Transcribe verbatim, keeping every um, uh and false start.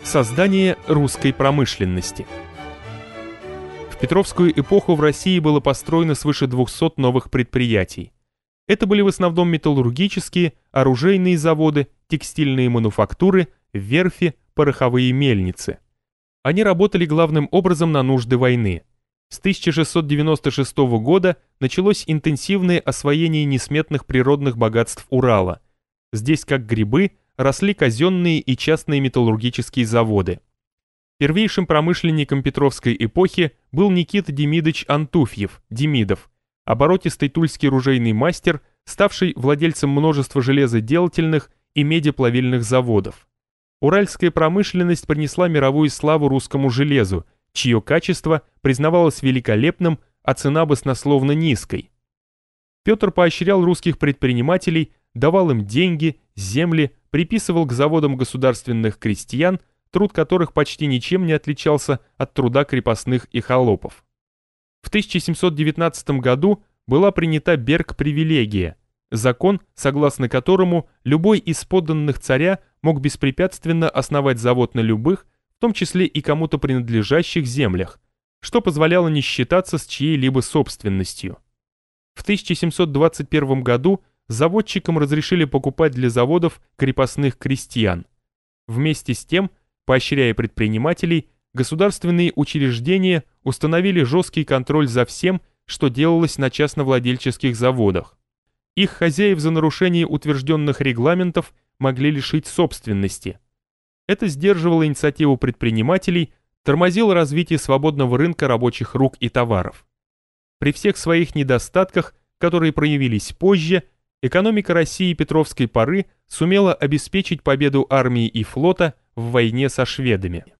Создание русской промышленности. В Петровскую эпоху в России было построено свыше двухсот новых предприятий. Это были в основном металлургические, оружейные заводы, текстильные мануфактуры, верфи, пороховые мельницы. Они работали главным образом на нужды войны. С тысяча шестьсот девяносто шестого года началось интенсивное освоение несметных природных богатств Урала. Здесь, как грибы, росли казенные и частные металлургические заводы. Первейшим промышленником Петровской эпохи был Никита Демидович Антуфьев, Демидов, оборотистый тульский ружейный мастер, ставший владельцем множества железоделательных и медиплавильных заводов. Уральская промышленность принесла мировую славу русскому железу, чье качество признавалось великолепным, а цена баснословно низкой. Петр поощрял русских предпринимателей, давал им деньги, земли, приписывал к заводам государственных крестьян, труд которых почти ничем не отличался от труда крепостных и холопов. В тысяча семьсот девятнадцатом году была принята Берг-привилегия, закон, согласно которому любой из подданных царя мог беспрепятственно основать завод на любых, в том числе и кому-то принадлежащих землях, что позволяло не считаться с чьей-либо собственностью. В тысяча семьсот двадцать первом году заводчикам разрешили покупать для заводов крепостных крестьян. Вместе с тем, поощряя предпринимателей, государственные учреждения установили жесткий контроль за всем, что делалось на частновладельческих заводах. Их хозяев за нарушение утвержденных регламентов могли лишить собственности. Это сдерживало инициативу предпринимателей, тормозило развитие свободного рынка рабочих рук и товаров. При всех своих недостатках, которые проявились позже, экономика России Петровской поры сумела обеспечить победу армии и флота в войне со шведами.